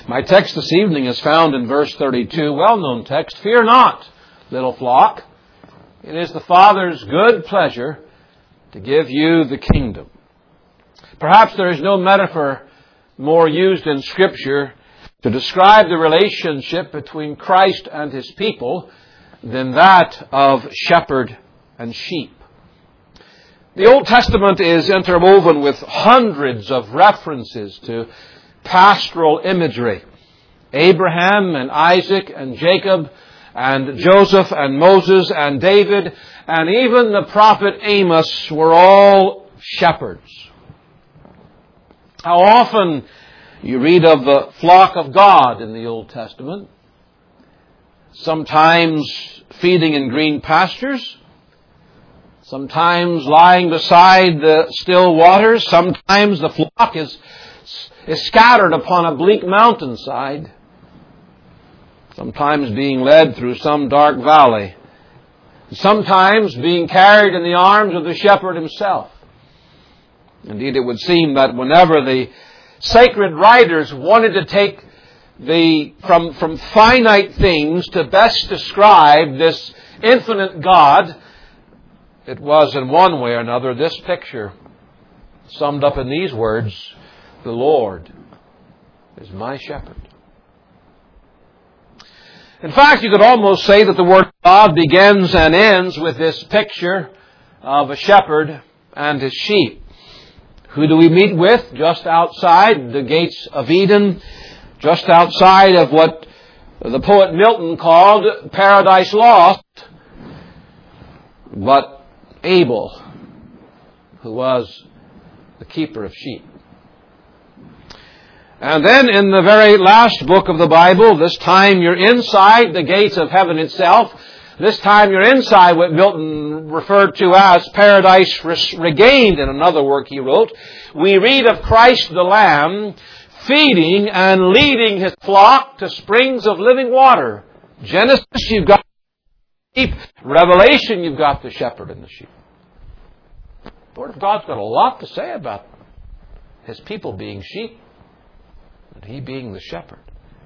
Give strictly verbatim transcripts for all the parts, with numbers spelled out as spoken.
My text this evening is found in verse thirty-two, well-known text. Fear not, little flock. It is the Father's good pleasure to give you the kingdom. Perhaps there is no metaphor more used in Scripture to describe the relationship between Christ and His people than that of shepherd and sheep. The Old Testament is interwoven with hundreds of references to pastoral imagery. Abraham and Isaac and Jacob and Joseph and Moses and David and even the prophet Amos were all shepherds. How often you read of the flock of God in the Old Testament, sometimes feeding in green pastures, sometimes lying beside the still waters, sometimes the flock is, is scattered upon a bleak mountainside, sometimes being led through some dark valley, sometimes being carried in the arms of the shepherd himself. Indeed, it would seem that whenever the sacred writers wanted to take the from, from finite things to best describe this infinite God, it was in one way or another this picture summed up in these words: the Lord is my shepherd. In fact, you could almost say that the Word of God begins and ends with this picture of a shepherd and his sheep. Who do we meet with just outside the gates of Eden, just outside of what the poet Milton called Paradise Lost? But Abel, who was the keeper of sheep. And then in the very last book of the Bible, this time you're inside the gates of heaven itself. This time you're inside what Milton referred to as Paradise Regained in another work he wrote. We read of Christ the Lamb feeding and leading His flock to springs of living water. Genesis, you've got the sheep. Revelation, you've got the shepherd and the sheep. The Word of God's got a lot to say about His people being sheep and He being the shepherd.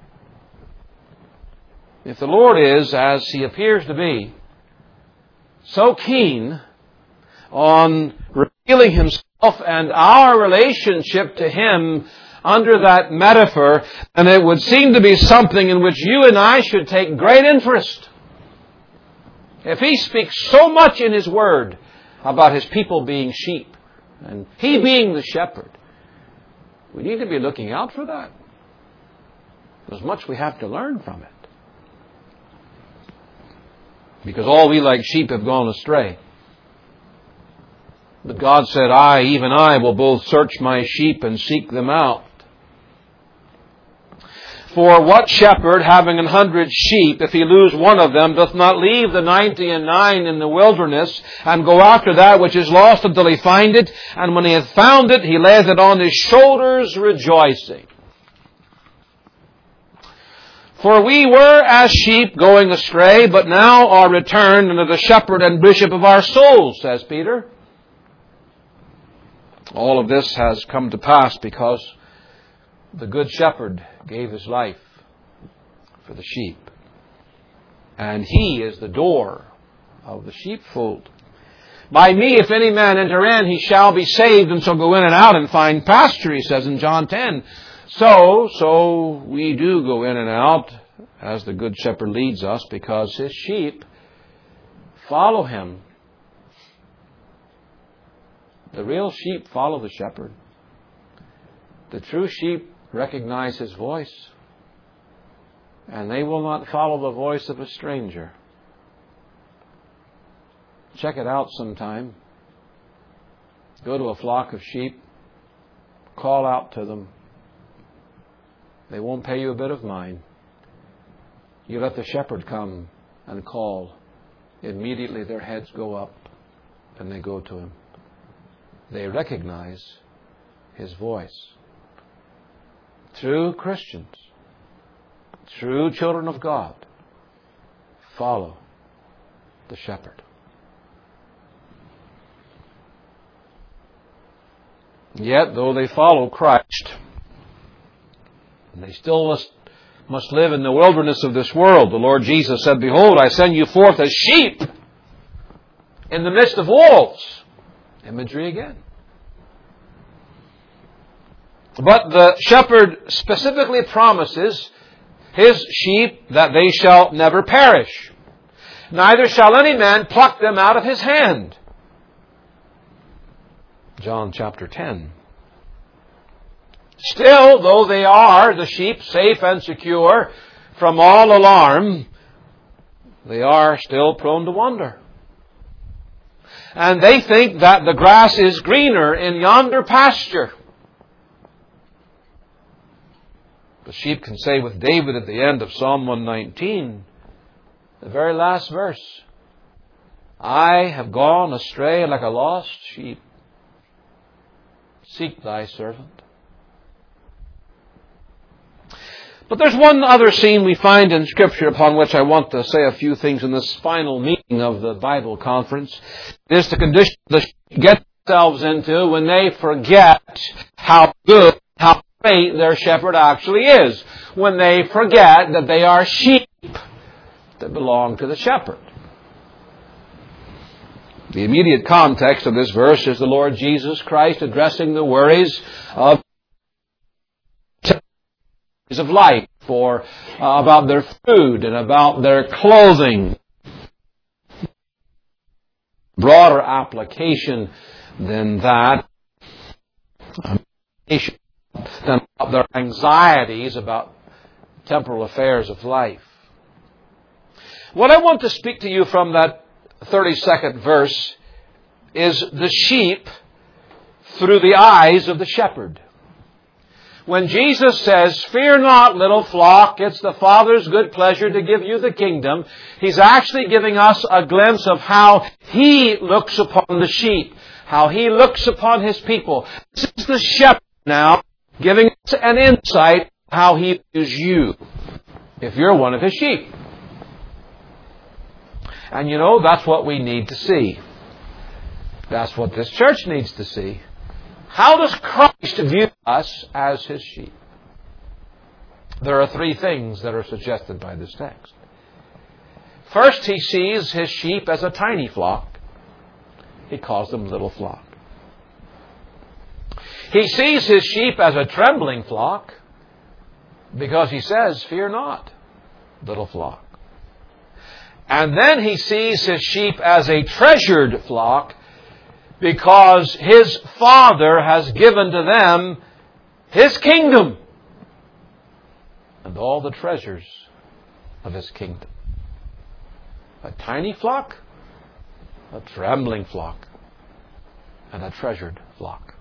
If the Lord is, as He appears to be, so keen on revealing Himself and our relationship to Him under that metaphor, then it would seem to be something in which you and I should take great interest. If He speaks so much in His Word about His people being sheep and He being the shepherd, we need to be looking out for that. There's much we have to learn from it. Because all we like sheep have gone astray. But God said, I, even I, will both search my sheep and seek them out. For what shepherd, having an hundred sheep, if he lose one of them, doth not leave the ninety and nine in the wilderness, and go after that which is lost until he find it? And when he hath found it, he layeth it on his shoulders, rejoicing. For we were as sheep going astray, but now are returned unto the shepherd and bishop of our souls, says Peter. All of this has come to pass because the good shepherd gave his life for the sheep. And He is the door of the sheepfold. By me, if any man enter in, he shall be saved and shall go in and out and find pasture, he says in John ten. So, so we do go in and out as the Good Shepherd leads us, because His sheep follow Him. The real sheep follow the shepherd. The true sheep recognize His voice, and they will not follow the voice of a stranger. Check it out sometime. Go to a flock of sheep, call out to them. They won't pay you a bit of mind. You let the shepherd come and call. Immediately their heads go up and they go to Him. They recognize His voice. True Christians, true children of God, follow the shepherd. Yet, though they follow Christ, And they still must, must live in the wilderness of this world. The Lord Jesus said, "Behold, I send you forth as sheep in the midst of wolves." Imagery again. But the shepherd specifically promises his sheep that they shall never perish. Neither shall any man pluck them out of his hand. John chapter ten. Still, though they are, the sheep, safe and secure from all alarm, they are still prone to wander. And they think that the grass is greener in yonder pasture. The sheep can say with David at the end of Psalm one nineteen, the very last verse, "I have gone astray like a lost sheep. Seek thy servant." But there's one other scene we find in Scripture upon which I want to say a few things in this final meeting of the Bible conference. It is the condition the sheep get themselves into when they forget how good, how great their shepherd actually is. When they forget that they are sheep that belong to the shepherd. The immediate context of this verse is the Lord Jesus Christ addressing the worries of of life, for uh, about their food and about their clothing. Broader application than that, than their anxieties about temporal affairs of life. What I want to speak to you from that thirty-second verse is the sheep through the eyes of the shepherd. When Jesus says, "Fear not, little flock, it's the Father's good pleasure to give you the kingdom," He's actually giving us a glimpse of how He looks upon the sheep, how He looks upon His people. This is the shepherd now giving us an insight how He views you, if you're one of His sheep. And you know, that's what we need to see. That's what this church needs to see. How does Christ view us as His sheep? There are three things that are suggested by this text. First, He sees His sheep as a tiny flock. He calls them little flock. He sees His sheep as a trembling flock because He says, "Fear not, little flock." And then He sees His sheep as a treasured flock because His Father has given to them His kingdom and all the treasures of His kingdom. A tiny flock, a trembling flock, and a treasured flock.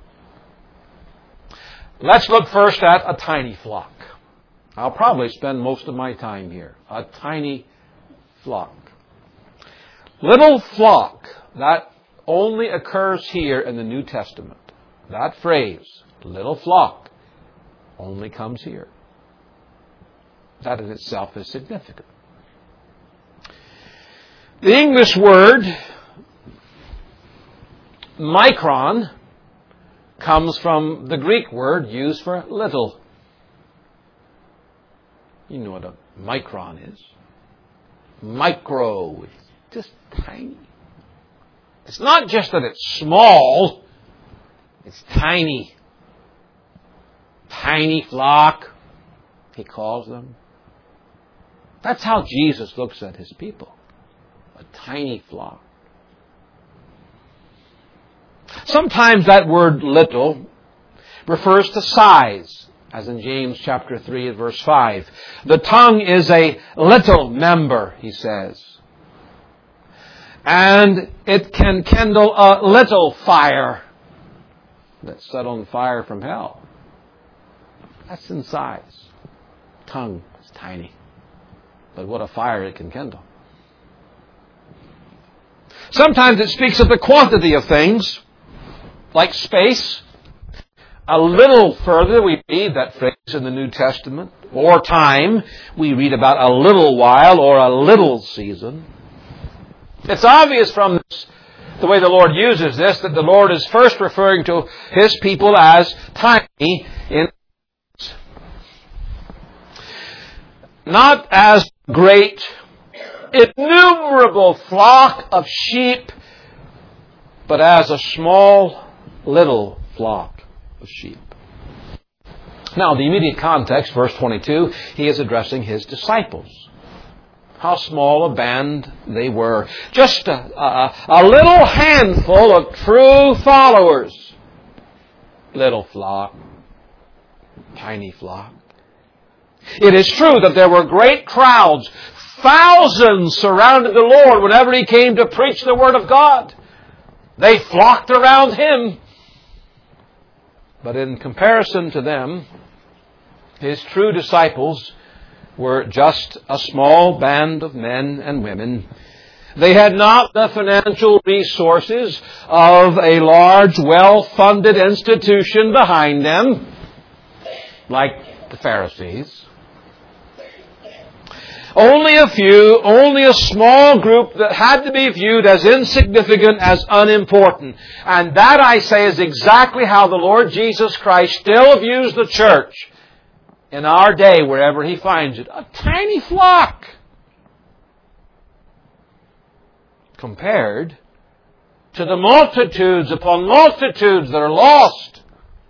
Let's look first at a tiny flock. I'll probably spend most of my time here. A tiny flock. Little flock, that only occurs here in the New Testament. That phrase, little flock, only comes here. That in itself is significant. The English word micron comes from the Greek word used for little. You know what a micron is. Micro, it's just tiny. It's not just that it's small, it's tiny. Tiny flock, He calls them. That's how Jesus looks at His people. A tiny flock. Sometimes that word little refers to size, as in James chapter three and verse five. The tongue is a little member, he says. And it can kindle a little fire that's set on fire from hell. That's in size. Tongue is tiny. But what a fire it can kindle. Sometimes it speaks of the quantity of things, like space. A little further, we read that phrase in the New Testament. Or time, we read about a little while or a little season. It's obvious from this, the way the Lord uses this, that the Lord is first referring to His people as tiny in not as great, innumerable flock of sheep, but as a small, little flock of sheep. Now, the immediate context, verse twenty-two, he is addressing his disciples. How small a band they were. Just a, a, a little handful of true followers. Little flock. Tiny flock. It is true that there were great crowds. Thousands surrounded the Lord whenever He came to preach the Word of God. They flocked around Him. But in comparison to them, His true disciples were just a small band of men and women. They had not the financial resources of a large, well-funded institution behind them, like the Pharisees. Only a few, only a small group that had to be viewed as insignificant, as unimportant. And that, I say, is exactly how the Lord Jesus Christ still views the church in our day, wherever He finds it. A tiny flock compared to the multitudes upon multitudes that are lost.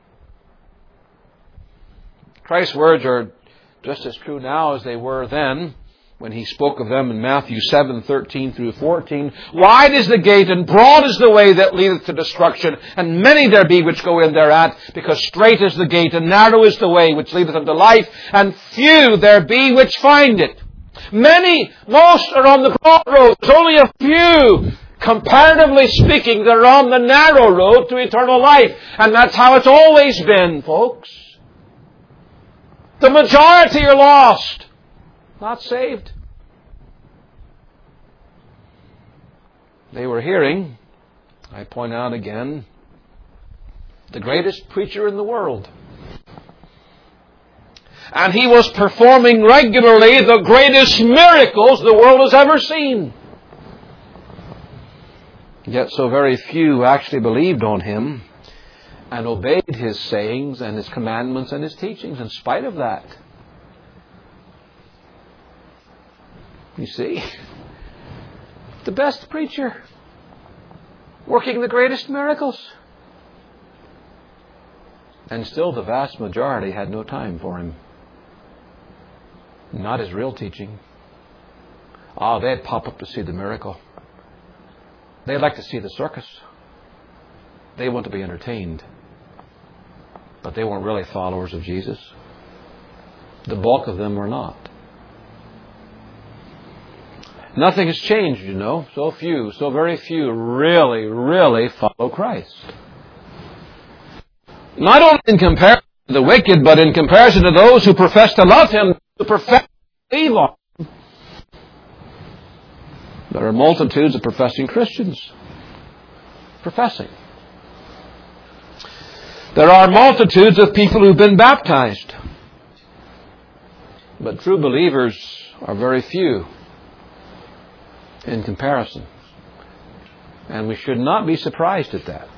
Christ's words are just as true now as they were then, when He spoke of them in Matthew seven, thirteen through fourteen. Wide is the gate and broad is the way that leadeth to destruction, and many there be which go in thereat, because strait is the gate and narrow is the way which leadeth unto life, and few there be which find it. Many, most are on the broad road. There's only a few, comparatively speaking, that are on the narrow road to eternal life. And that's how it's always been, folks. The majority are lost. Not saved. They were hearing, I point out again, the greatest preacher in the world. And he was performing regularly the greatest miracles the world has ever seen. Yet so very few actually believed on him and obeyed his sayings and his commandments and his teachings in spite of that. You see, the best preacher, working the greatest miracles. And still the vast majority had no time for him. Not his real teaching. Oh, they'd pop up to see the miracle. They'd like to see the circus. They want to be entertained. But they weren't really followers of Jesus. The bulk of them were not. Nothing has changed, you know. So few, so very few really, really follow Christ. Not only in comparison to the wicked, but in comparison to those who profess to love Him, who profess to believe on Him. There are multitudes of professing Christians. Professing. There are multitudes of people who've been baptized. But true believers are very few in comparison. And we should not be surprised at that.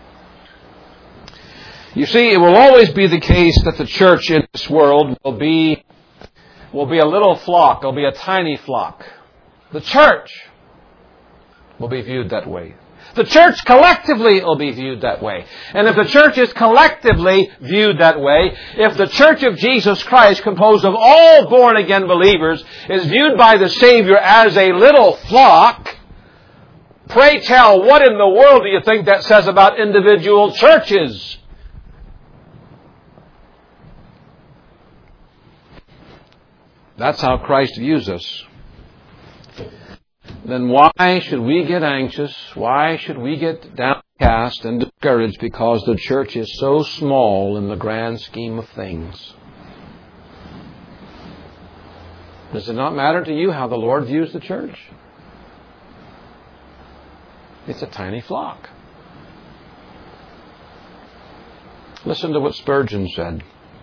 You see, it will always be the case that the church in this world will be, will be a little flock. It'll be a tiny flock. The church will be viewed that way. The church collectively will be viewed that way. And if the church is collectively viewed that way, if the church of Jesus Christ, composed of all born-again believers, is viewed by the Savior as a little flock, pray tell, what in the world do you think that says about individual churches? That's how Christ views us. Then why should we get anxious? Why should we get downcast and discouraged because the church is so small in the grand scheme of things? Does it not matter to you how the Lord views the church? It's a tiny flock. Listen to what Spurgeon said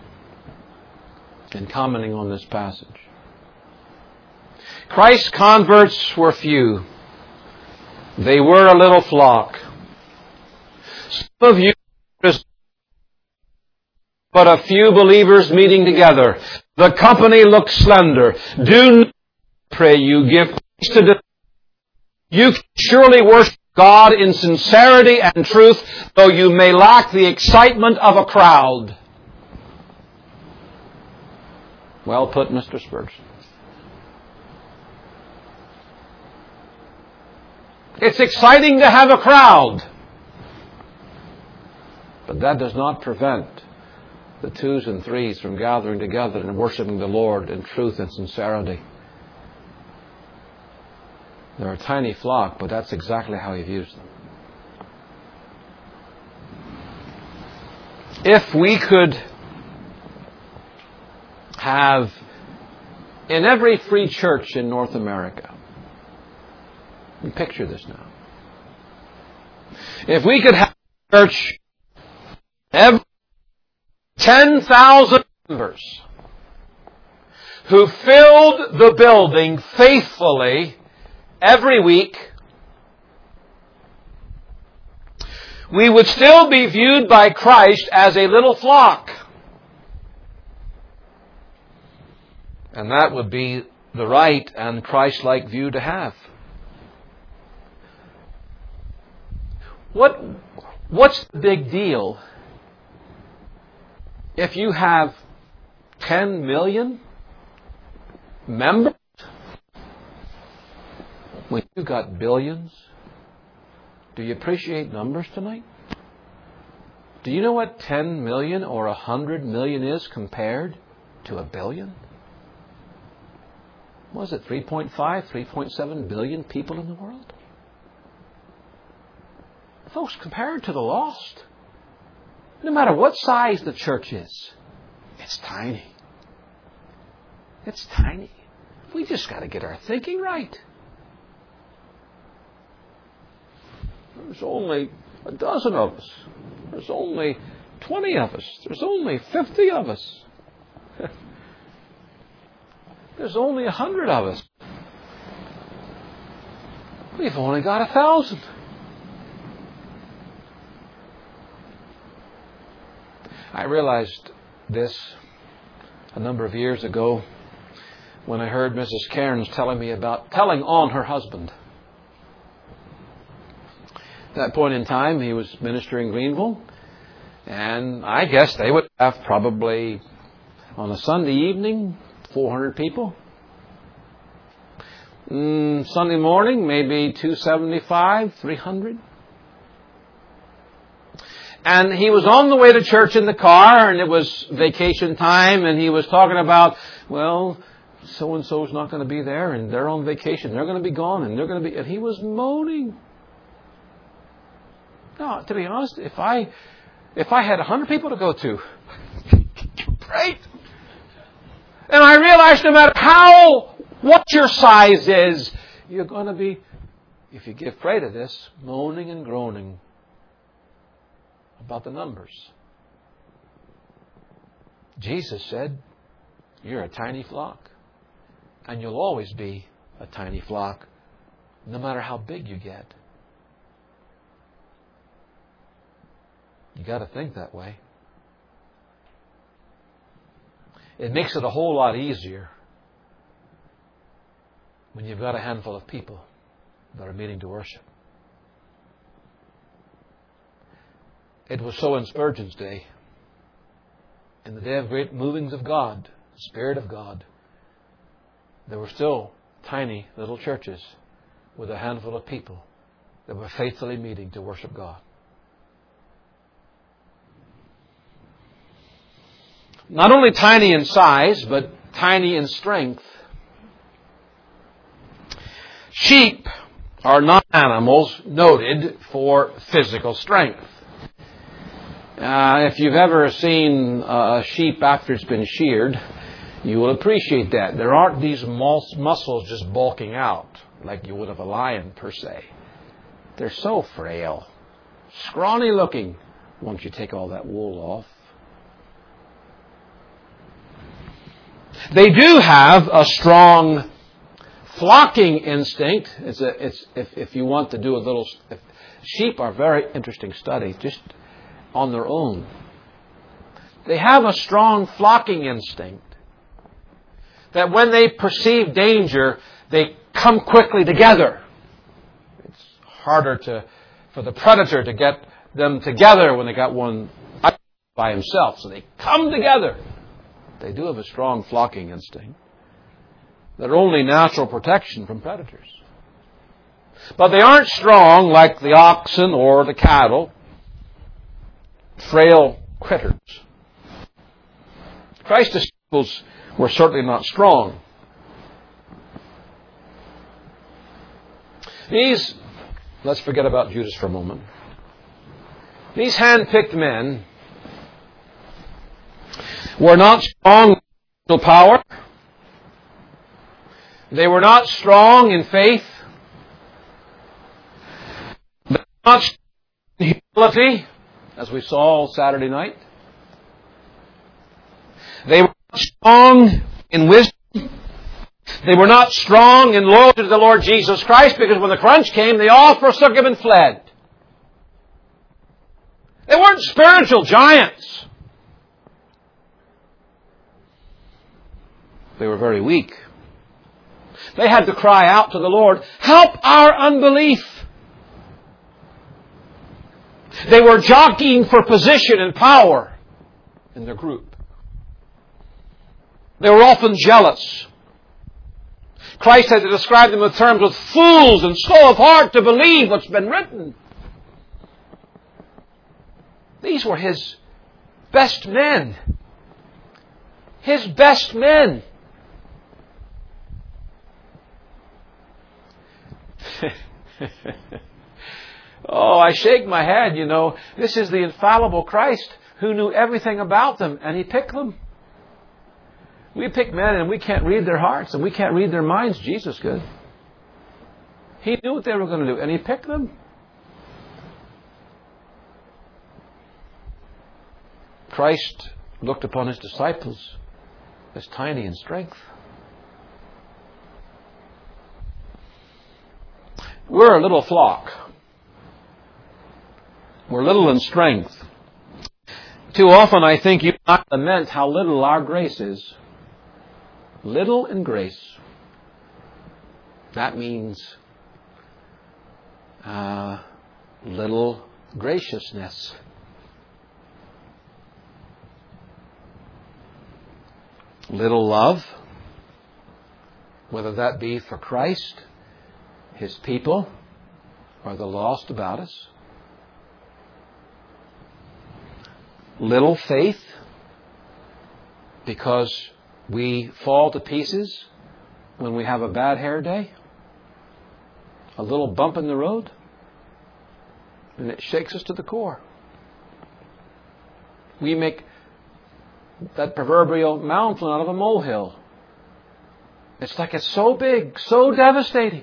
in commenting on this passage. Christ's converts were few. They were a little flock. Some of you, but a few believers meeting together. The company looks slender. Do not, pray you, give thanks to the... You can surely worship God in sincerity and truth, though you may lack the excitement of a crowd. Well put, Mister Spurgeon. It's exciting to have a crowd, but that does not prevent the twos and threes from gathering together and worshiping the Lord in truth and sincerity. They're a tiny flock, but that's exactly how He views them. If we could have in every free church in North America, and picture this now, if we could have a church every ten thousand members who filled the building faithfully every week, we would still be viewed by Christ as a little flock. And that would be the right and Christ-like view to have. What, what's the big deal if you have ten million members when you've got billions? Do you appreciate numbers tonight? Do you know what ten million or one hundred million is compared to a billion? What is it, three point five, three point seven billion people in the world? Folks, compared to the lost, no matter what size the church is, it's tiny. It's tiny. We just got to get our thinking right. There's only a dozen of us. There's only twenty of us. There's only fifty of us. There's only a hundred of us. We've only got a thousand. I realized this a number of years ago when I heard Missus Cairns telling me about, telling on her husband. At that point in time, he was ministering in Greenville, and I guess they would have probably, on a Sunday evening, four hundred people. Mm, Sunday morning, maybe two seventy-five, three hundred. And he was on the way to church in the car, and it was vacation time, and he was talking about, well, so-and-so's not going to be there, and they're on vacation. They're going to be gone, and they're going to be... And he was moaning. No, to be honest, if I if I had one hundred people to go to, great. And I realized no matter how, what your size is, you're going to be, if you give prey to this, moaning and groaning about the numbers. Jesus said, you're a tiny flock. And you'll always be a tiny flock, no matter how big you get. You got to think that way. It makes it a whole lot easier when you've got a handful of people that are meeting to worship. It was so in Spurgeon's day. In the day of great movings of God, the Spirit of God, there were still tiny little churches with a handful of people that were faithfully meeting to worship God. Not only tiny in size, but tiny in strength. Sheep are not animals noted for physical strength. Uh, if you've ever seen a sheep after it's been sheared, you will appreciate that. There aren't these mus- muscles just bulking out like you would of a lion per se. They're so frail, scrawny looking once you take all that wool off. They do have a strong flocking instinct. It's a, it's, if, if you want to do a little... If, sheep are very interesting study, just on their own. They have a strong flocking instinct. that when they perceive danger, they come quickly together. It's harder to, for the predator to get them together when they got one by himself. So they come together. They do have a strong flocking instinct. They're only natural protection from predators. But they aren't strong like the oxen or the cattle. Frail critters. Christ's disciples were certainly not strong. These, let's forget about Judas for a moment. These hand-picked men were not strong in power. They were not strong in faith. They were not strong in humility, as we saw Saturday night. They were not strong in wisdom. They were not strong in loyalty to the Lord Jesus Christ, because when the crunch came, they all forsook Him and fled. They weren't spiritual giants. They were very weak. They had to cry out to the Lord, "Help our unbelief." They were jockeying for position and power in their group. They were often jealous. Christ had to describe them in terms of fools and slow of heart to believe what's been written. These were His best men. His best men. Oh, I shake my head, you know. This is the infallible Christ who knew everything about them, and He picked them. We pick men and we can't read their hearts and we can't read their minds. Jesus could. He knew what they were going to do, and He picked them. Christ looked upon His disciples as tiny in strength. We're a little flock. We're little in strength. Too often I think you and I lament how little our grace is. Little in grace. That means uh, little graciousness. Little love, whether that be for Christ, His people, or the lost about us. Little faith, because we fall to pieces when we have a bad hair day. A little bump in the road, and it shakes us to the core. We make that proverbial mountain out of a molehill. It's like it's so big, so devastating.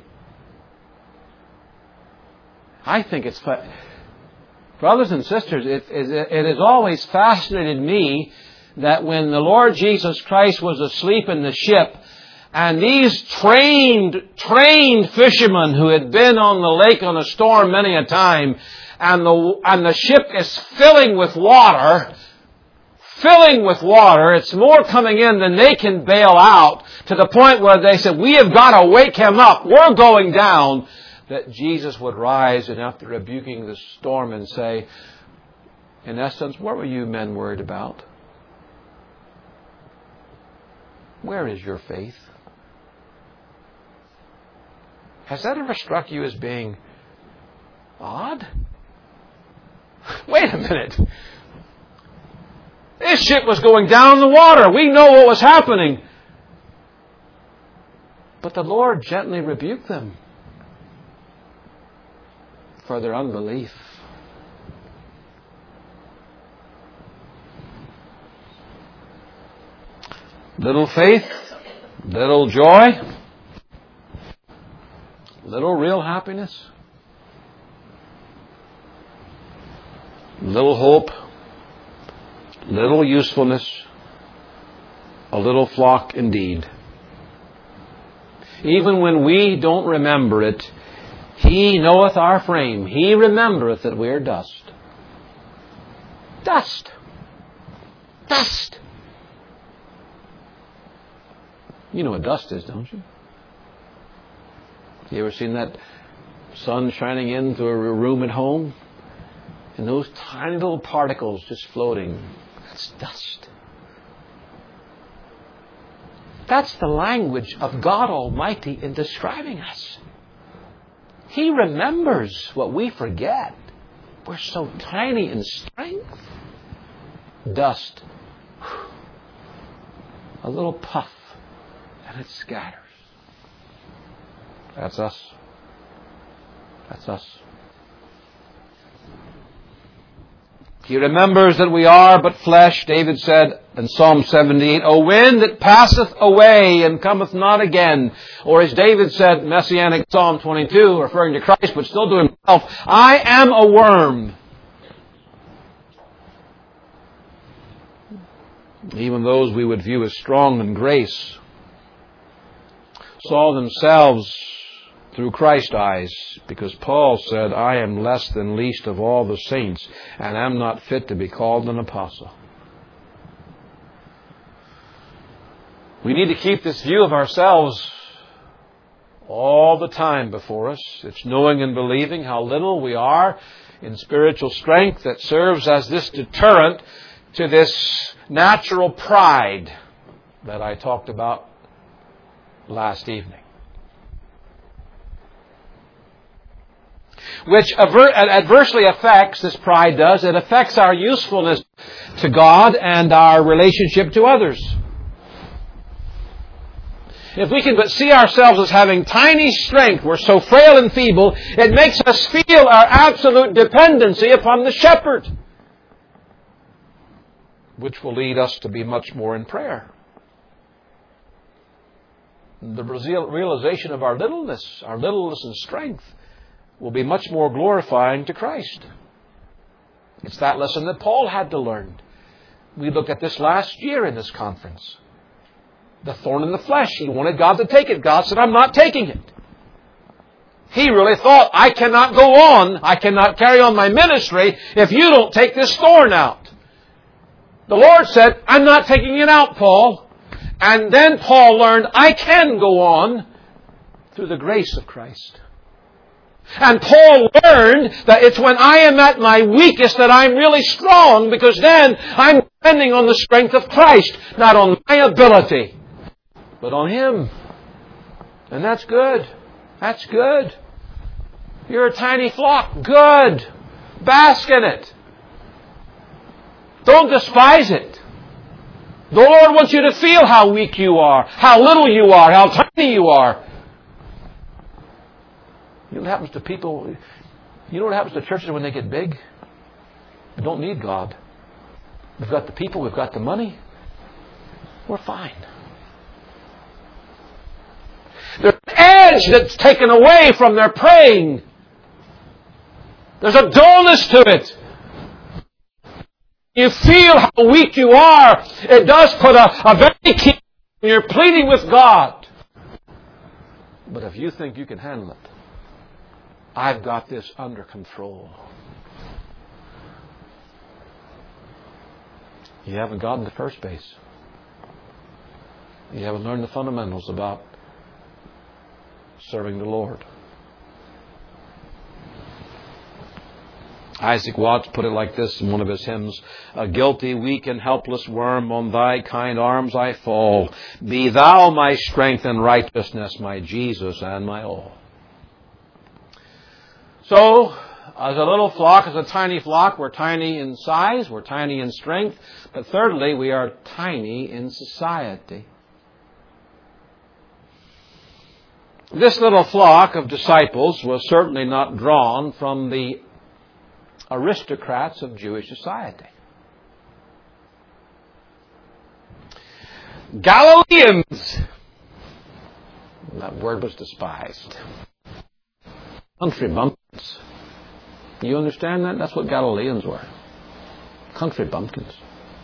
I think it's... Fa- Brothers and sisters, it, it, it has always fascinated me that when the Lord Jesus Christ was asleep in the ship, and these trained, trained fishermen who had been on the lake on a storm many a time, and the, and the ship is filling with water, filling with water, it's more coming in than they can bail out, to the point where they said, "We have got to wake him up. We're going down." That Jesus would rise and, after rebuking the storm, and say, in essence, "What were you men worried about? Where is your faith?" Has that ever struck you as being odd? Wait a minute. This ship was going down in the water. We know what was happening. But the Lord gently rebuked them for their unbelief. Little faith, little joy, little real happiness, little hope, little usefulness, a little flock indeed. Even when we don't remember it, He knoweth our frame. He remembereth that we are dust. Dust. Dust. You know what dust is, don't you? You ever seen that sun shining into a room at home? And those tiny little particles just floating. That's dust. That's the language of God Almighty in describing us. He remembers what we forget. We're so tiny in strength. Dust. A little puff, and it scatters. That's us. That's us. He remembers that we are but flesh. David said in Psalm seventy-eight, O wind that passeth away and cometh not again. Or as David said, Messianic Psalm twenty-two, referring to Christ, but still to himself, I am a worm. Even those we would view as strong in grace saw themselves through Christ's eyes, because Paul said, I am less than least of all the saints, and am not fit to be called an apostle. We need to keep this view of ourselves all the time before us. It's knowing and believing how little we are in spiritual strength that serves as this deterrent to this natural pride that I talked about last evening. Which adversely affects, this pride does, it affects our usefulness to God and our relationship to others. If we can but see ourselves as having tiny strength, we're so frail and feeble, it makes us feel our absolute dependency upon the shepherd, which will lead us to be much more in prayer. The realization of our littleness, our littleness and strength, will be much more glorifying to Christ. It's that lesson that Paul had to learn. We looked at this last year in this conference. The thorn in the flesh. He wanted God to take it. God said, I'm not taking it. He really thought, I cannot go on, I cannot carry on my ministry if you don't take this thorn out. The Lord said, I'm not taking it out, Paul. And then Paul learned, I can go on through the grace of Christ. And Paul learned that it's when I am at my weakest that I'm really strong, because then I'm depending on the strength of Christ, not on my ability, but on Him. And that's good. That's good. You're a tiny flock. Good. Bask in it. Don't despise it. The Lord wants you to feel how weak you are, how little you are, how tiny you are. You know what happens to people? You know what happens to churches when they get big? They don't need God. We've got the people, we've got the money. We're fine. There's an edge that's taken away from their praying. There's a dullness to it. You feel how weak you are. It does put a, a very key when you're pleading with God. But if you think you can handle it, I've got this under control. You haven't gotten to first base. You haven't learned the fundamentals about serving the Lord. Isaac Watts put it like this in one of his hymns: a guilty, weak, and helpless worm, on thy kind arms I fall. Be thou my strength and righteousness, my Jesus and my all. So, as a little flock, as a tiny flock, we're tiny in size, we're tiny in strength, but thirdly, we are tiny in society. This little flock of disciples was certainly not drawn from the aristocrats of Jewish society. Galileans. That word was despised. Country bumpkins. You understand that? That's what Galileans were. Country bumpkins.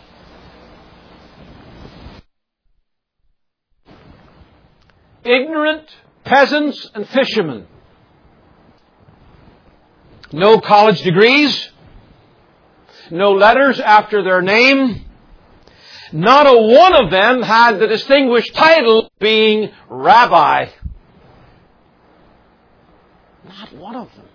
Ignorant peasants and fishermen. No college degrees. No letters after their name. Not a one of them had the distinguished title of being rabbi. Not one of them.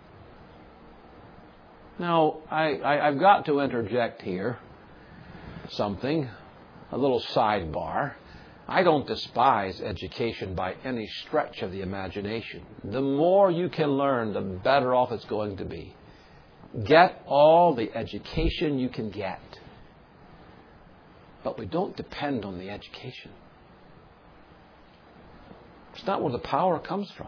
Now, I, I, I've got to interject here something, a little sidebar. I don't despise education by any stretch of the imagination. The more you can learn, the better off it's going to be. Get all the education you can get. But we don't depend on the education. It's not where the power comes from.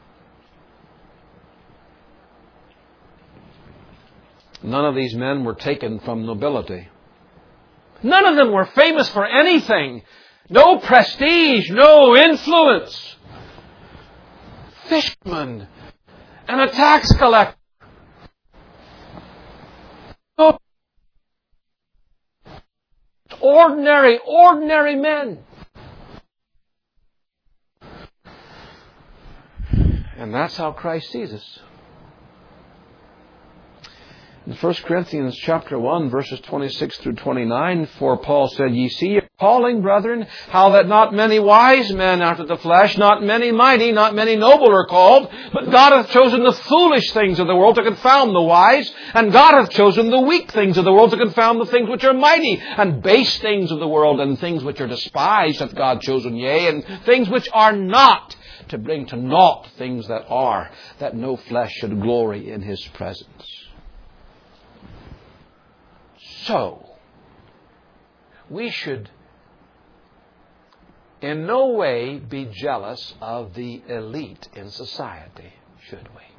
None of these men were taken from nobility. None of them were famous for anything. No prestige, no influence. Fisherman and a tax collector. No. Ordinary, ordinary men. And that's how Christ sees us. In First Corinthians chapter one, verses twenty-six through twenty-nine, for Paul said, Ye see your calling, brethren, how that not many wise men after the flesh, not many mighty, not many noble are called, but God hath chosen the foolish things of the world to confound the wise, and God hath chosen the weak things of the world to confound the things which are mighty, and base things of the world, and things which are despised hath God chosen, yea, and things which are not, to bring to naught things that are, that no flesh should glory in His presence. So, we should in no way be jealous of the elite in society, should we?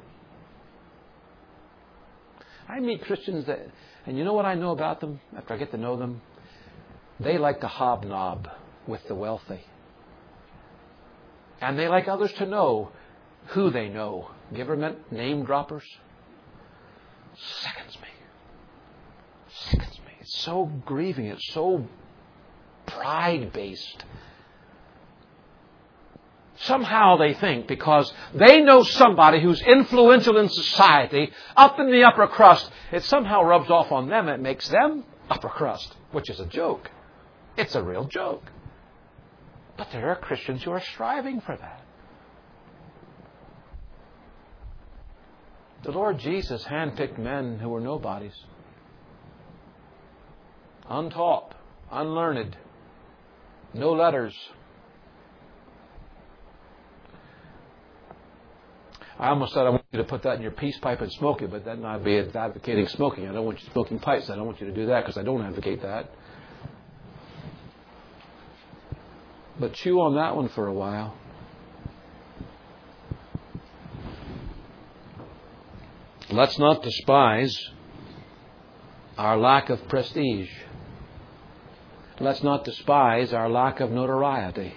I meet Christians that, and you know what I know about them after I get to know them? They like to hobnob with the wealthy. And they like others to know who they know. Have you ever met name droppers? Sickens me. Sickens me. It's so grieving. It's so pride-based. Somehow they think because they know somebody who's influential in society, up in the upper crust, it somehow rubs off on them. It makes them upper crust, which is a joke. It's a real joke. But there are Christians who are striving for that. The Lord Jesus handpicked men who were nobodies. Untaught, unlearned, no letters. I almost said I want you to put that in your peace pipe and smoke it, but then I'd be advocating smoking. I don't want you smoking pipes. I don't want you to do that because I don't advocate that. But chew on that one for a while. Let's not despise our lack of prestige. Let's not despise our lack of notoriety.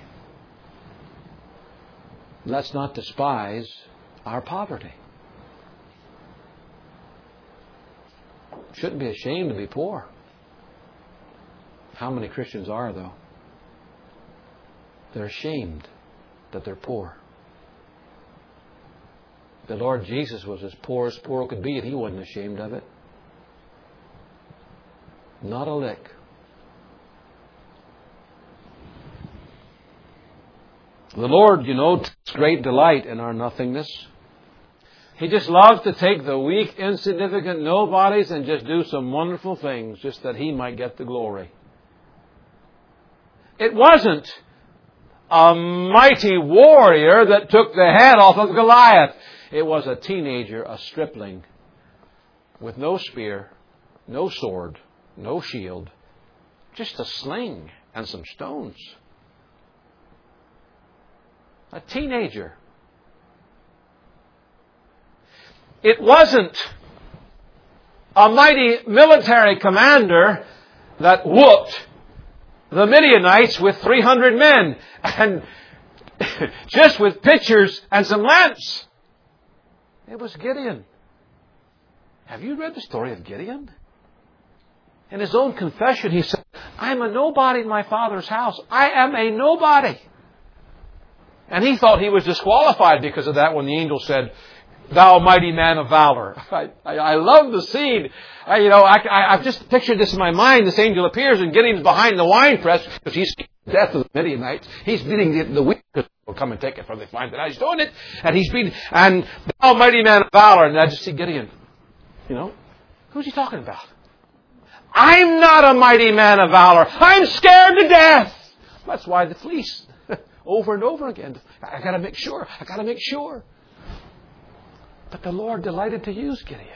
Let's not despise our poverty. Shouldn't be ashamed to be poor. How many Christians are, though? They're ashamed that they're poor. The Lord Jesus was as poor as poor could be, and He wasn't ashamed of it. Not a lick. The Lord, you know, takes great delight in our nothingness. He just loves to take the weak, insignificant nobodies and just do some wonderful things just that He might get the glory. It wasn't a mighty warrior that took the head off of Goliath. It was a teenager, a stripling, with no spear, no sword, no shield, just a sling and some stones. A teenager. It wasn't a mighty military commander that whooped the Midianites with three hundred men and just with pitchers and some lamps. It was Gideon. Have you read the story of Gideon? In his own confession, he said, I'm a nobody in my father's house. I am a nobody. And he thought he was disqualified because of that when the angel said, thou mighty man of valor. I, I, I love the scene. I, you know, I, I, I've just pictured this in my mind. This angel appears and Gideon's behind the wine press because he's seen the death of the Midianites. He's beating the, the wheat because they'll come and take it from they find that he's doing it. And he's beating, and thou mighty man of valor. And I just see Gideon. You know, who's he talking about? I'm not a mighty man of valor. I'm scared to death. That's why the fleece. Over and over again. I got to make sure. I got to make sure. But the Lord delighted to use Gideon.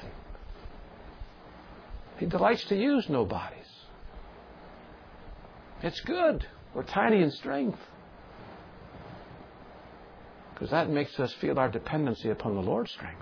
He delights to use nobodies. It's good. We're tiny in strength. Because that makes us feel our dependency upon the Lord's strength.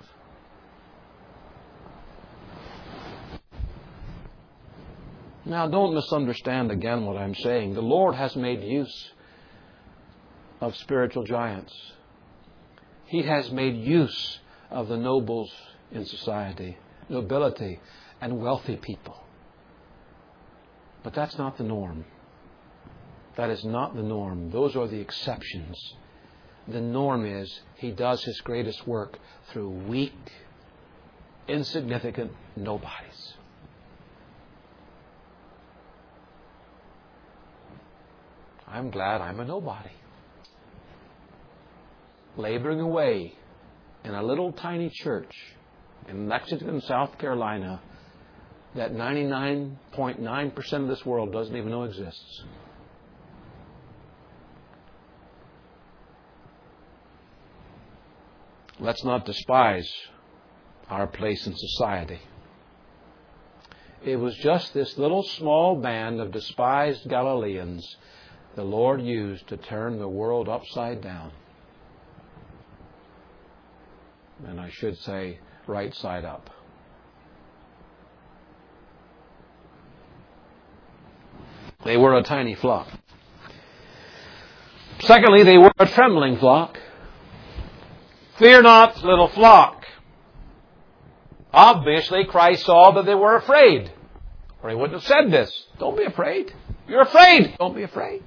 Now, don't misunderstand again what I'm saying. The Lord has made use of spiritual giants. He has made use of the nobles in society, nobility, and wealthy people. But that's not the norm. That is not the norm. Those are the exceptions. The norm is He does His greatest work through weak, insignificant nobodies. I'm glad I'm a nobody. Laboring away in a little tiny church in Lexington, South Carolina, that ninety-nine point nine percent of this world doesn't even know exists. Let's not despise our place in society. It was just this little small band of despised Galileans the Lord used to turn the world upside down. And I should say, right side up. They were a tiny flock. Secondly, they were a trembling flock. Fear not, little flock. Obviously, Christ saw that they were afraid, or He wouldn't have said this. Don't be afraid. You're afraid. Don't be afraid.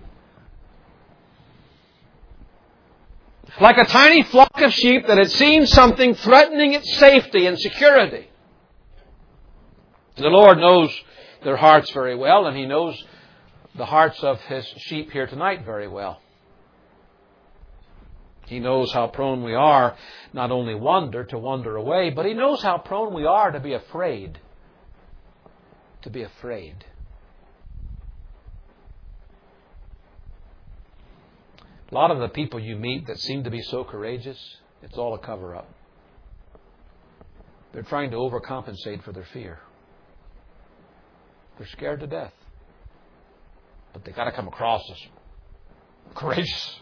Like a tiny flock of sheep that had seen something threatening its safety and security. The Lord knows their hearts very well, and He knows the hearts of His sheep here tonight very well. He knows how prone we are not only wander, to wander away, but He knows how prone we are to be afraid. To be afraid. A lot of the people you meet that seem to be so courageous, it's all a cover-up. They're trying to overcompensate for their fear. They're scared to death. But they've got to come across as courageous.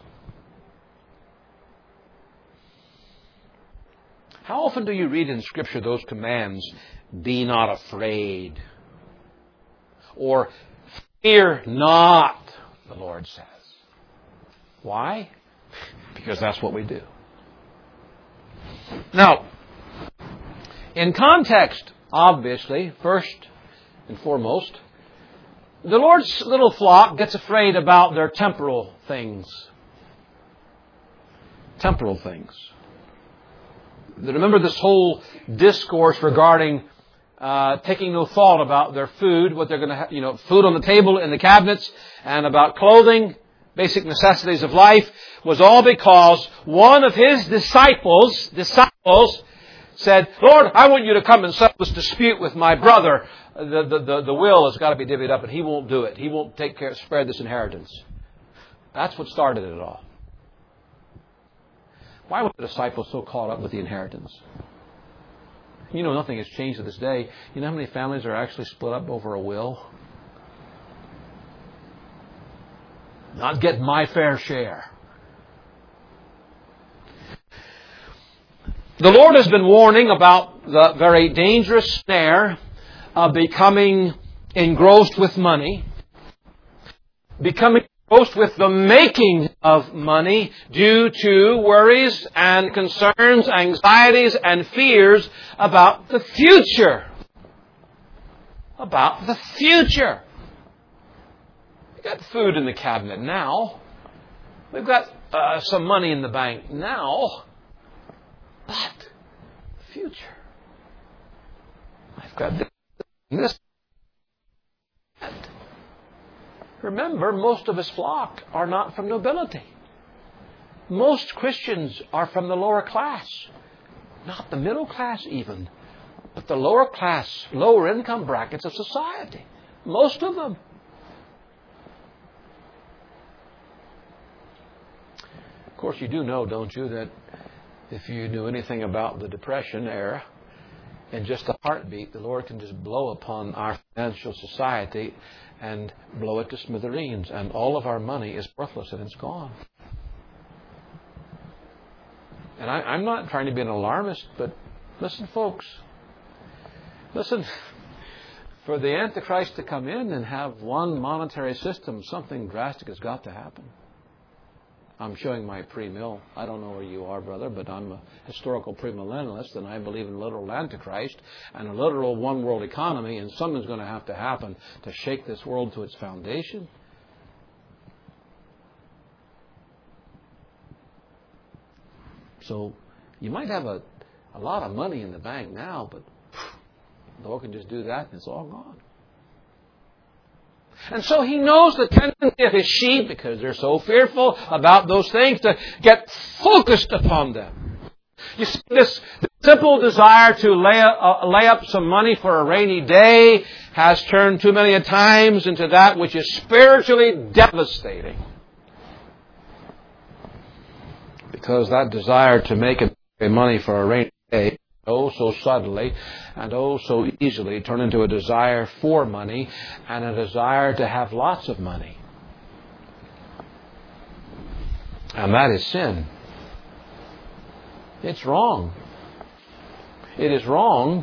How often do you read in Scripture those commands, be not afraid? Or fear not, the Lord says. Why? Because that's what we do. Now, in context, obviously, first and foremost, the Lord's little flock gets afraid about their temporal things. Temporal things. Remember this whole discourse regarding uh, taking no thought about their food, what they're going to have, you know, food on the table in the cabinets, and about clothing, basic necessities of life, was all because one of His disciples, disciples, said, Lord, I want you to come and settle this dispute with my brother. The, the, the, the will has got to be divvied up, and he won't do it. He won't take care, spread this inheritance. That's what started it all. Why were the disciples so caught up with the inheritance? You know, nothing has changed to this day. You know how many families are actually split up over a will? Not get my fair share. The Lord has been warning about the very dangerous snare of becoming engrossed with money, becoming engrossed with the making of money due to worries and concerns, anxieties and fears about the future. About the future. We've got food in the cabinet now. We've got uh, some money in the bank now. But future. I've got this. this. Remember, most of his flock are not from nobility. Most Christians are from the lower class. Not the middle class even, but the lower class, lower income brackets of society. Most of them. Of course, you do know, don't you, that if you knew anything about the Depression era, in just a heartbeat, the Lord can just blow upon our financial society and blow it to smithereens, and all of our money is worthless and it's gone. And I, I'm not trying to be an alarmist, but listen, folks. Listen, for the Antichrist to come in and have one monetary system, something drastic has got to happen. I'm showing my pre-mill. I don't know where you are, brother, but I'm a historical premillennialist, and I believe in literal Antichrist and a literal one-world economy, and something's going to have to happen to shake this world to its foundation. So you might have a, a lot of money in the bank now, but phew, the Lord can just do that and it's all gone. And so he knows the tendency of his sheep, because they're so fearful about those things, to get focused upon them. You see, this, this simple desire to lay, uh, lay up some money for a rainy day has turned too many a times into that which is spiritually devastating. Because that desire to make money for a rainy day, oh so suddenly and oh so easily, turn into a desire for money and a desire to have lots of money. And that is sin. It's wrong. It is wrong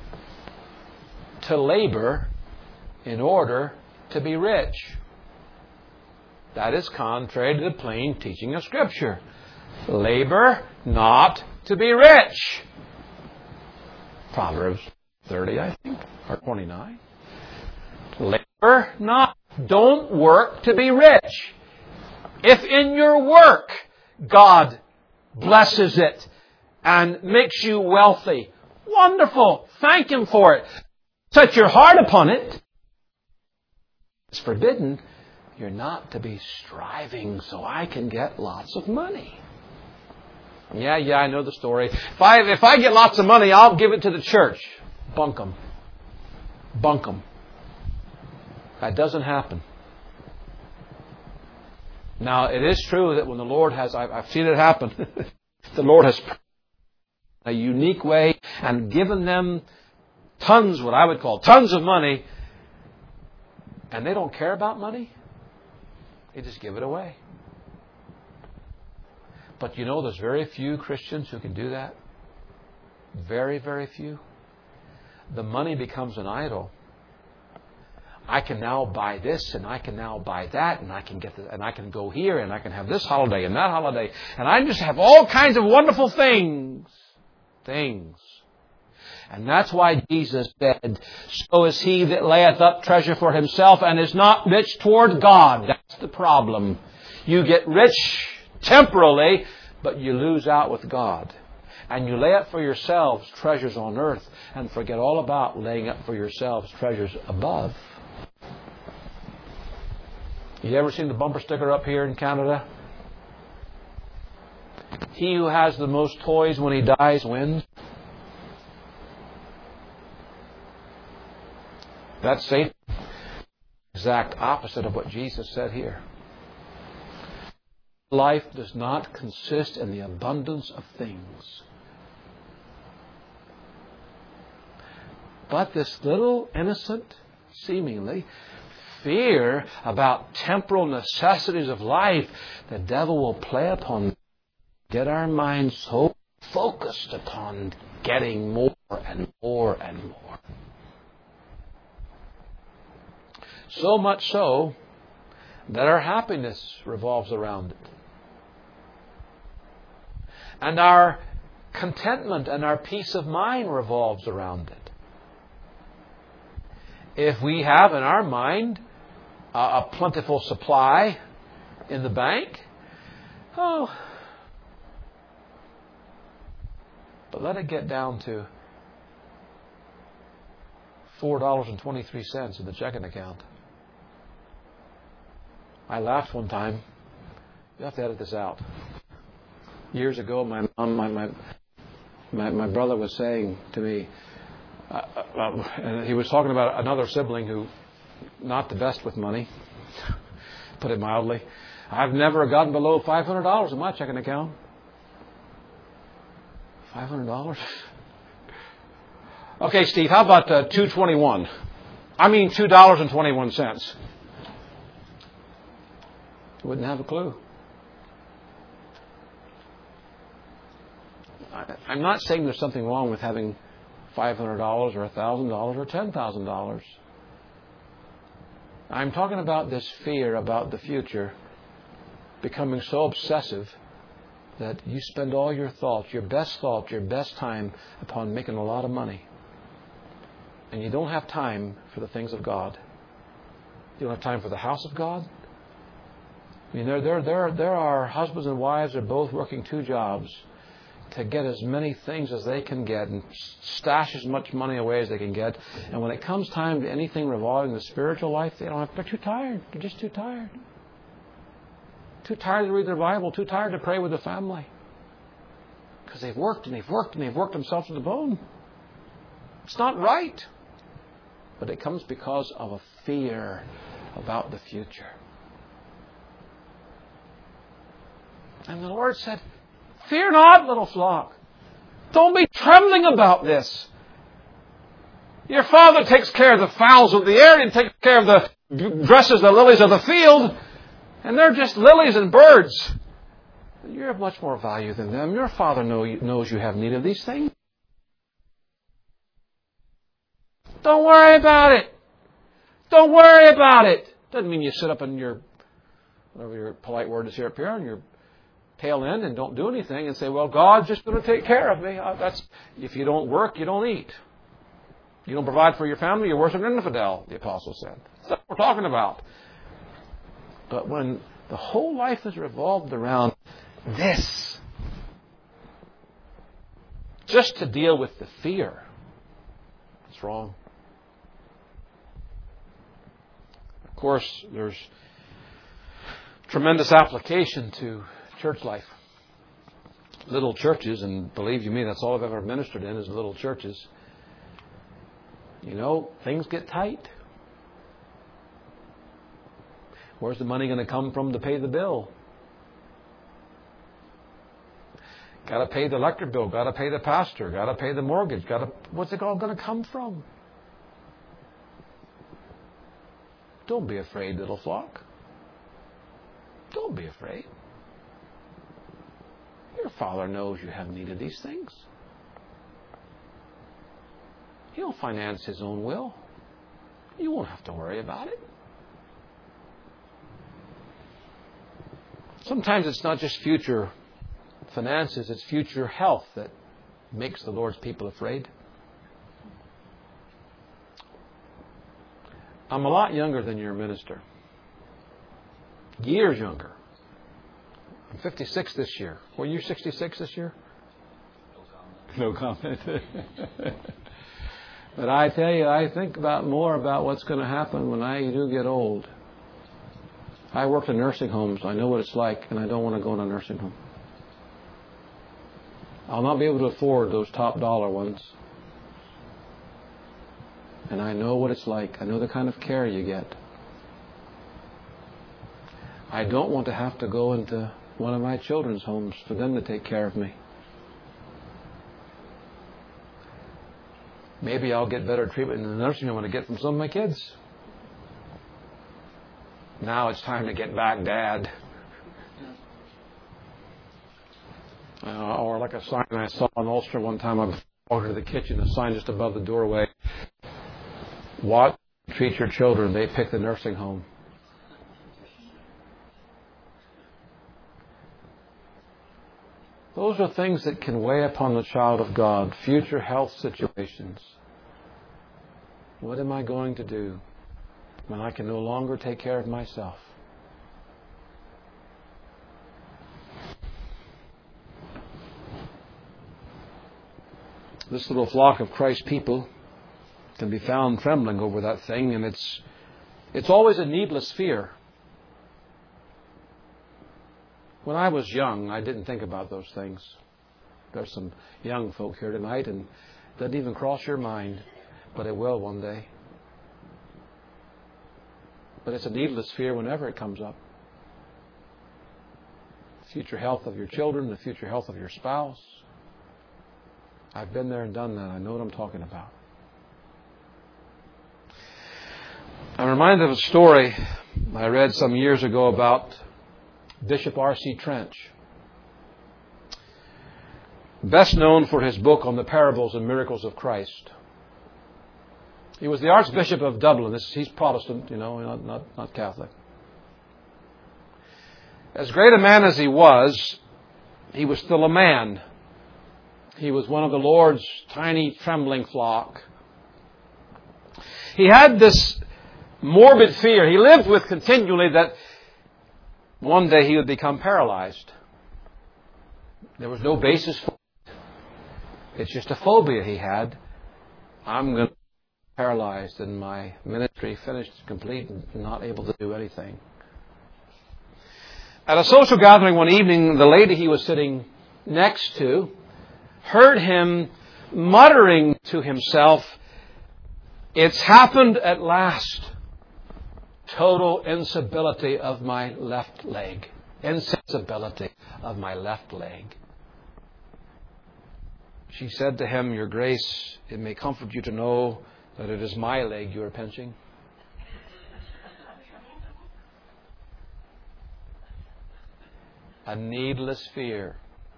to labor in order to be rich. That is contrary to the plain teaching of Scripture. Labor not to be rich. Proverbs thirty, I think, or twenty-nine. Labor not. Don't work to be rich. If in your work God blesses it and makes you wealthy, wonderful. Thank Him for it. Set your heart upon it. It's forbidden. You're not to be striving so I can get lots of money. Yeah, yeah, I know the story. If I, if I get lots of money, I'll give it to the church. Bunk 'em. Bunk 'em. That doesn't happen. Now, it is true that when the Lord has, I've, I've seen it happen, the Lord has a unique way and given them tons, what I would call tons of money, and they don't care about money. They just give it away. But you know, there's very few Christians who can do that. Very, very few. The money becomes an idol. I can now buy this, and I can now buy that, and I can get the, and I can go here, and I can have this holiday and that holiday, and I just have all kinds of wonderful things. Things. And that's why Jesus said, "So is he that layeth up treasure for himself and is not rich toward God." That's the problem. You get rich temporally, but you lose out with God. And you lay up for yourselves treasures on earth and forget all about laying up for yourselves treasures above. You ever seen the bumper sticker up here in Canada? He who has the most toys when he dies wins. That's Satan. Exact opposite of what Jesus said here. Life does not consist in the abundance of things. But this little innocent, seemingly, fear about temporal necessities of life, the devil will play upon, get our minds so focused upon getting more and more and more. So much so that our happiness revolves around it. And our contentment and our peace of mind revolves around it. If we have in our mind a, a plentiful supply in the bank, oh, But let it get down to four dollars and twenty-three cents in the checking account. I laughed one time. You have to edit this out. Years ago, my mom, my my my, my brother was saying to me, uh, uh, and he was talking about another sibling who, not the best with money, put it mildly. I've never gotten below five hundred dollars in my checking account. five hundred dollars? Okay, Steve, how about uh, two twenty-one? I mean two dollars and twenty-one cents. You wouldn't have a clue. I, I'm not saying there's something wrong with having five hundred dollars or one thousand dollars or ten thousand dollars. I'm talking about this fear about the future becoming so obsessive that you spend all your thoughts, your best thoughts, your best time upon making a lot of money. And you don't have time for the things of God. You don't have time for the house of God. I mean, there, there, there, there are husbands and wives that are both working two jobs to get as many things as they can get and stash as much money away as they can get. And when it comes time to anything revolving the spiritual life, they don't have, they're too tired. They're just too tired. Too tired to read their Bible, too tired to pray with the family. Because they've worked and they've worked and they've worked themselves to the bone. It's not right. But it comes because of a fear about the future. And the Lord said, fear not, little flock. Don't be trembling about this. Your Father takes care of the fowls of the air and takes care of the dresses, the lilies of the field. And they're just lilies and birds. You're of much more value than them. Your Father know, knows you have need of these things. Don't worry about it. Don't worry about it. Doesn't mean you sit up in your, whatever your polite word is here up here, on your tail end and don't do anything and say, well, God's just going to take care of me. That's, if you don't work, you don't eat. You don't provide for your family, you're worse than an infidel, the apostle said. That's what we're talking about. But when the whole life is revolved around this, just to deal with the fear, it's wrong. Of course, there's tremendous application to church life. Little churches, and believe you me, that's all I've ever ministered in is little churches. You know, things get tight. Where's the money going to come from to pay the bill? Got to pay the electric bill. Got to pay the pastor. Got to pay the mortgage. Got to. What's it all going to come from? Don't be afraid, little flock. Don't be afraid. Your Father knows you have need of these things. He'll finance His own will. You won't have to worry about it. Sometimes it's not just future finances, it's future health that makes the Lord's people afraid. I'm a lot younger than your minister. Years younger. I'm fifty-six this year. Were you sixty-six this year? No comment. No comment. But I tell you, I think about more about what's going to happen when I do get old. I worked in nursing homes. I know what it's like, and I don't want to go in a nursing home. I'll not be able to afford those top dollar ones. And I know what it's like. I know the kind of care you get. I don't want to have to go into one of my children's homes for them to take care of me. Maybe I'll get better treatment in the nursing home than I get from some of my kids. Now it's time to get back, Dad. Uh, or like a sign I saw in Ulster one time, I walked to the kitchen, a sign just above the doorway. Watch, treat your children. They pick the nursing home. Those are things that can weigh upon the child of God. Future health situations. What am I going to do when I can no longer take care of myself? this little flock of Christ's people can be found trembling over that thing, and it's it's always a needless fear. When I was young, I didn't think about those things. There's some young folk here tonight, and it doesn't even cross your mind, but it will one day. But it's a needless fear whenever it comes up. The future health of your children, the future health of your spouse. I've been there and done that. I know what I'm talking about. I'm reminded of a story I read some years ago about Bishop R C Trench, best known for his book on the parables and miracles of Christ. He was the Archbishop of Dublin. This, he's Protestant, you know, not, not, not Catholic. As great a man as he was, he was still a man. He was one of the Lord's tiny trembling flock. He had this morbid fear. He lived with continually that one day he would become paralyzed. There was no basis for it. It's just a phobia he had. I'm going to be paralyzed and my ministry finished, complete, and not able to do anything. At a social gathering one evening, the lady he was sitting next to heard him muttering to himself, "It's happened at last. Total insensibility of my left leg. Insensibility of my left leg." She said to him, "Your Grace, it may comfort you to know that it is my leg you are pinching." A needless fear.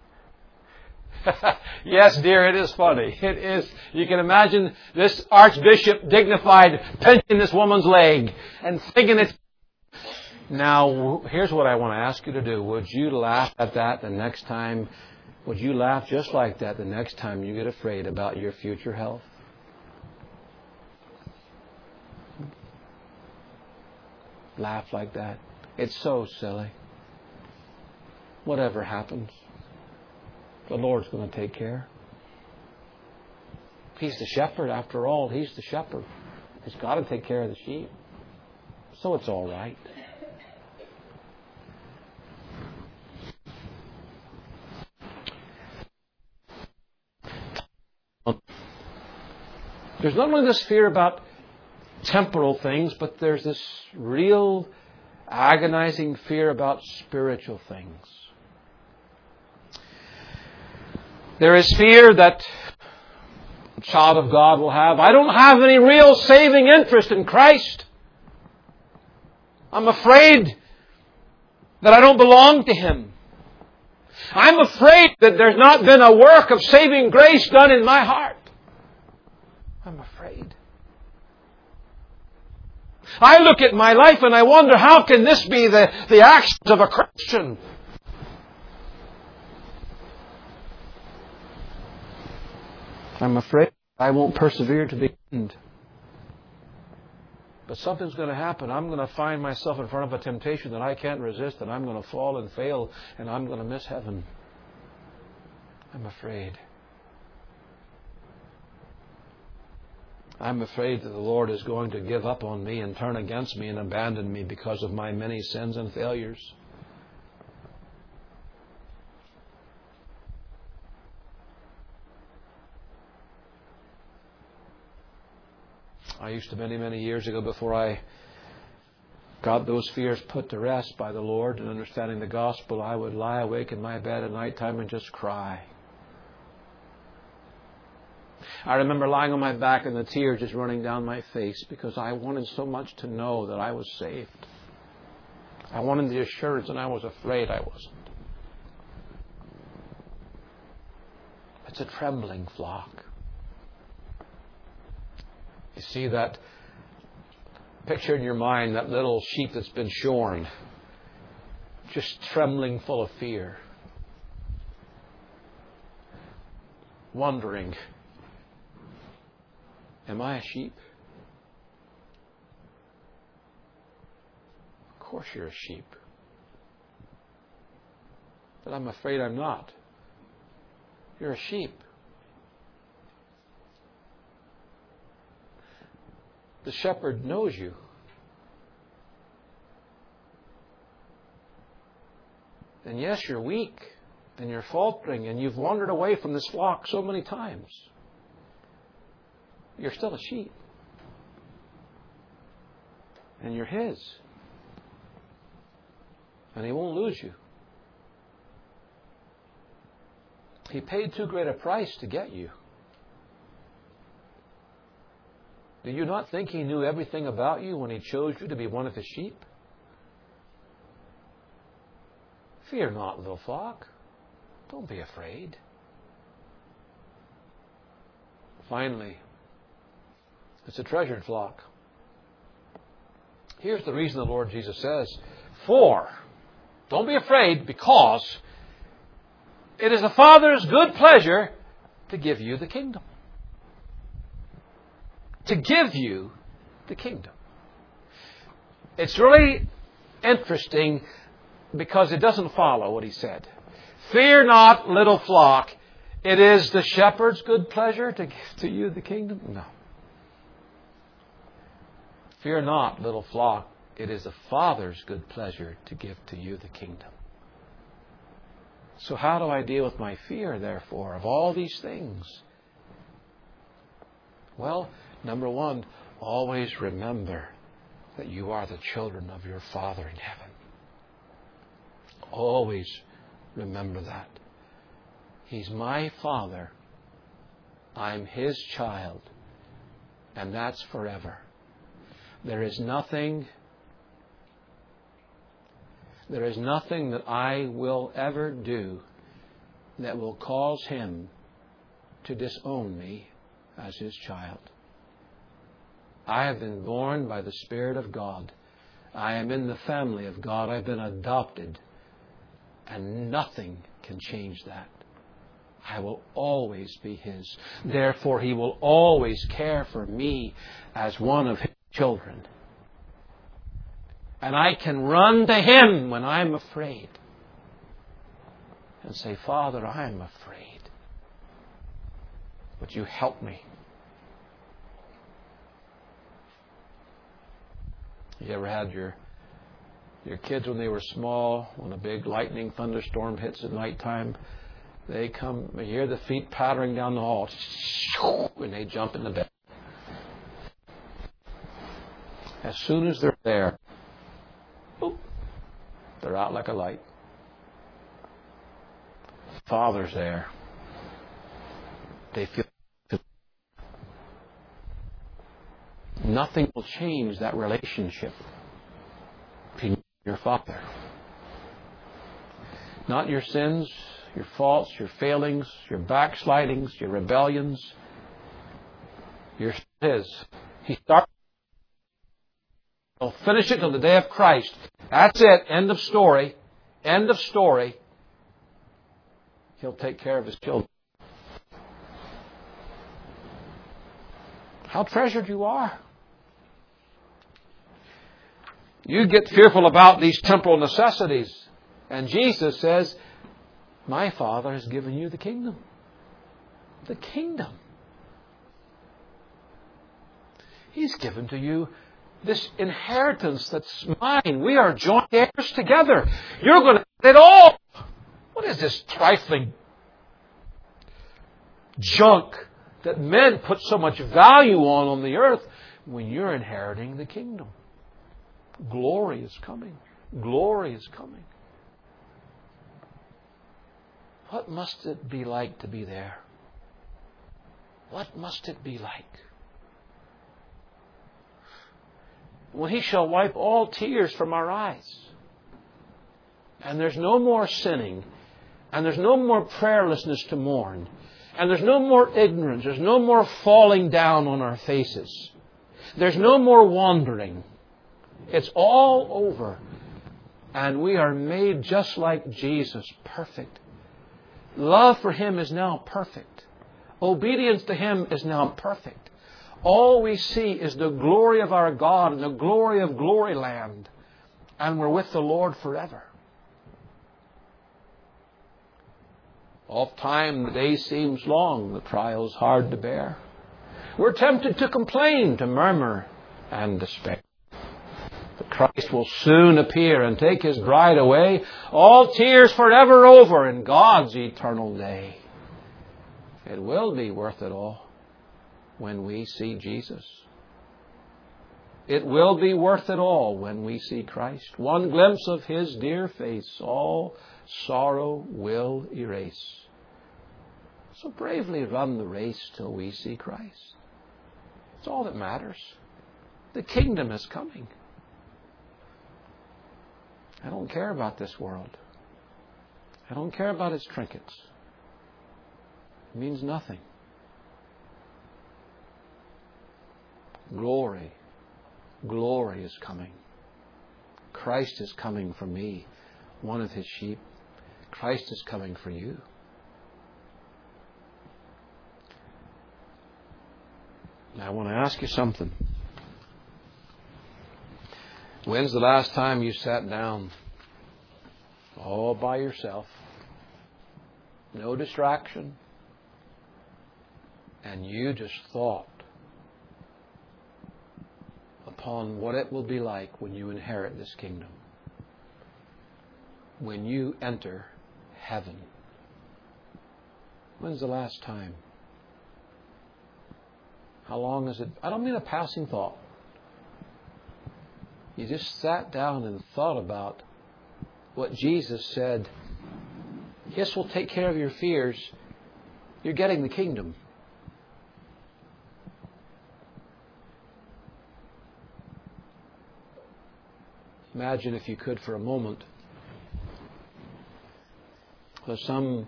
Yes, dear, it is funny. It is. You can imagine this archbishop, dignified, pinching this woman's leg and thinking it's... Now, here's what I want to ask you to do. Would you laugh at that the next time? Would you laugh just like that the next time you get afraid about your future health? Laugh like that. It's so silly. Whatever happens, the Lord's going to take care. He's the shepherd, after all. He's the shepherd. He's got to take care of the sheep. So it's all right. There's not only this fear about temporal things, but there's this real agonizing fear about spiritual things. There is fear that a child of God will have. I don't have any real saving interest in Christ. I'm afraid that I don't belong to Him. I'm afraid that there's not been a work of saving grace done in my heart. I'm afraid. I look at my life and I wonder, how can this be the, the actions of a Christian? I'm afraid I won't persevere to the end. But something's going to happen. I'm going to find myself in front of a temptation that I can't resist, and I'm going to fall and fail, and I'm going to miss heaven. I'm afraid. I'm afraid that the Lord is going to give up on me and turn against me and abandon me because of my many sins and failures. I used to, many, many years ago, before I got those fears put to rest by the Lord and understanding the gospel, I would lie awake in my bed at night time and just cry. I remember lying on my back and the tears just running down my face because I wanted so much to know that I was saved. I wanted the assurance, and I was afraid I wasn't. It's a trembling flock. You see that picture in your mind, that little sheep that's been shorn, just trembling, full of fear, wondering, am I a sheep? Of course you're a sheep. But I'm afraid I'm not. You're a sheep. the shepherd knows you. And yes, you're weak and you're faltering and you've wandered away from this flock so many times. You're still a sheep. And you're His. And He won't lose you. He paid too great a price to get you. Do you not think He knew everything about you when He chose you to be one of His sheep? Fear not, little flock. Don't be afraid. Finally, it's a treasured flock. Here's the reason the Lord Jesus says, for, don't be afraid, because it is the Father's good pleasure to give you the kingdom. To give you the kingdom. It's really interesting because it doesn't follow what He said. Fear not, little flock. It is the shepherd's good pleasure to give to you the kingdom? No. Fear not, little flock. It is the Father's good pleasure to give to you the kingdom. So how do I deal with my fear, therefore, of all these things? Well, number one, always remember that you are the children of your Father in heaven. Always remember that. He's my Father. I'm His child. And that's forever. There is nothing, there is nothing that I will ever do that will cause Him to disown me as His child. I have been born by the Spirit of God. I am in the family of God. I've been adopted. And nothing can change that. I will always be His. Therefore, He will always care for me as one of His children. And I can run to Him when I'm afraid and say, Father, I am afraid. Would you help me? You ever had your your kids when they were small, when a big lightning thunderstorm hits at nighttime, they come, you hear the feet pattering down the hall, and they jump in the bed. As soon as they're there, boop, they're out like a light. Father's there. They feel nothing will change that relationship between your Father. Not your sins, your faults, your failings, your backslidings, your rebellions. Your His. He starts. He'll finish it till the day of Christ. That's it. End of story. End of story. He'll take care of His children. How treasured you are. You get fearful about these temporal necessities. And Jesus says, my Father has given you the kingdom. The kingdom. He's given to you this inheritance that's mine. We are joint heirs together. You're going to get it all. What is this trifling junk that men put so much value on on the earth when you're inheriting the kingdom? Glory is coming. Glory is coming. What must it be like to be there? What must it be like? When He shall wipe all tears from our eyes. And there's no more sinning. And there's no more prayerlessness to mourn. And there's no more ignorance. There's no more falling down on our faces. There's no more wandering. It's all over. And we are made just like Jesus, perfect. Love for Him is now perfect. Obedience to Him is now perfect. All we see is the glory of our God and the glory of glory land. And we're with the Lord forever. Oft time the day seems long, the trial's hard to bear. We're tempted to complain, to murmur, and despair. But Christ will soon appear and take His bride away, all tears forever over in God's eternal day. It will be worth it all when we see Jesus. It will be worth it all when we see Christ. One glimpse of His dear face, all sorrow will erase. So bravely run the race till we see Christ. It's all that matters. The kingdom is coming. I don't care about this world. I don't care about its trinkets. It means nothing. Glory, glory is coming. Christ is coming for me, one of His sheep. Christ is coming for you. Now I want to ask you something. When's the last time you sat down all by yourself, no distraction, and you just thought upon what it will be like when you inherit this kingdom, when you enter heaven? When's the last time? How long is it? I don't mean a passing thought. You just sat down and thought about what Jesus said. Yes, we'll take care of your fears. You're getting the kingdom. Imagine, if you could, for a moment, there's some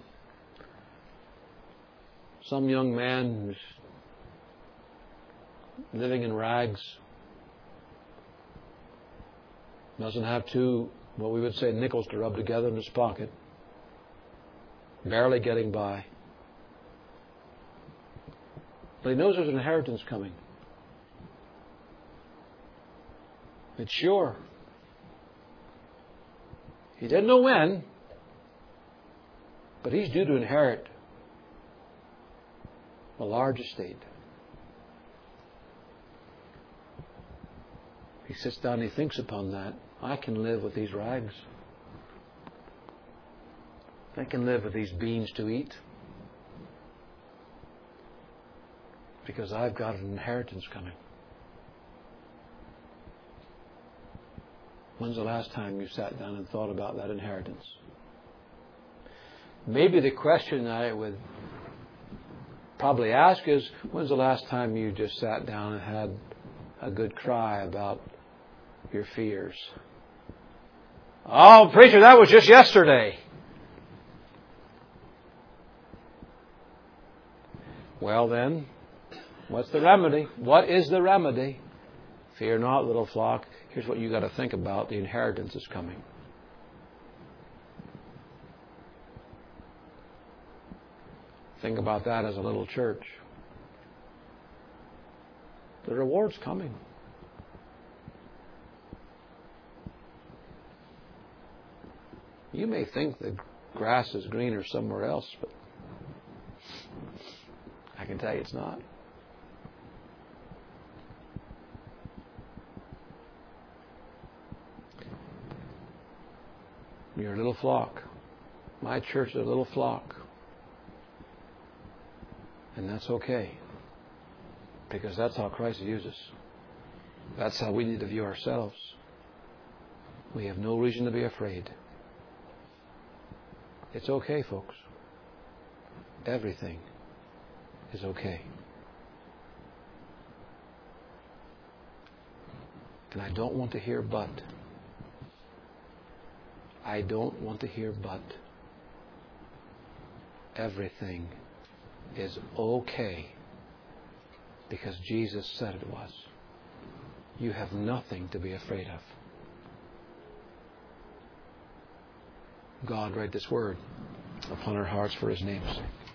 some young man who's living in rags, doesn't have two, what we would say, nickels to rub together in his pocket, barely getting by. But he knows there's an inheritance coming. It's sure. He didn't know when, but he's due to inherit a large estate. He sits down and he thinks upon that. I can live with these rags. I can live with these beans to eat, because I've got an inheritance coming. When's the last time you sat down and thought about that inheritance? Maybe the question I would probably ask is, when's the last time you just sat down and had a good cry about your fears? Oh, preacher, that was just yesterday. Well then, what's the remedy? What is the remedy? Fear not, little flock. Here's what you got to think about. The inheritance is coming. Think about that as a little church. The reward's coming. You may think the grass is greener somewhere else, but I can tell you it's not. You're a little flock. My church is a little flock. And that's okay, because that's how Christ views us. That's how we need to view ourselves. We have no reason to be afraid. It's okay, folks. Everything is okay. And I don't want to hear but. I don't want to hear but. Everything is okay, because Jesus said it was. You have nothing to be afraid of. God, write this word upon our hearts for His name's sake.